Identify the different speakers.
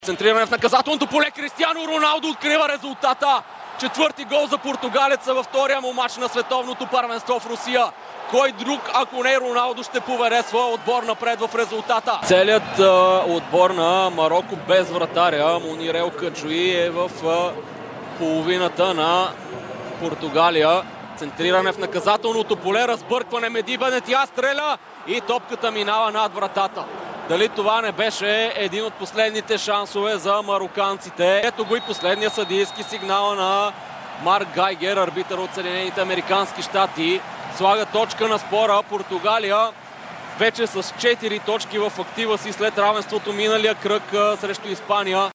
Speaker 1: Центриране в наказателното поле. Кристиано Роналдо открива резултата. Четвърти гол за португалеца във втория му мач на световното първенство в Русия. Кой друг, ако не Роналдо, ще поведе своя отбор напред в резултата? Целият отбор на Мароко без вратаря Мунир Ел Каджуи е в половината на Португалия. Центриране в наказателното поле, разбъркване, Меди Бенетия стреля и топката минава над вратата. Дали това не беше един от последните шансове за мароканците? Ето го и последния съдийски сигнал на Марк Гайгер, арбитър от Съединените американски щати. Слага точка на спора. Португалия вече с 4 точки в актива си след равенството миналия кръг срещу Испания.